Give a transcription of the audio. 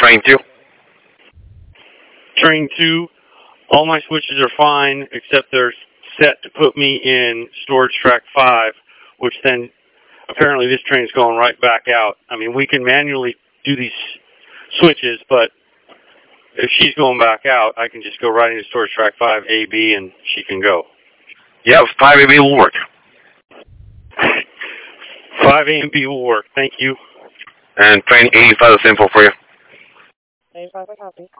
train 2? Train 2, all my switches are fine, except they're set to put me in storage track 5, which then apparently this train's going right back out. I mean, we can manually do these switches, but if she's going back out, I can just go right into storage track 5, A, B, and she can go. Yeah, 5AB will work. 5A and B will work. Thank you. And train 85 is simple for you. 85, I copy.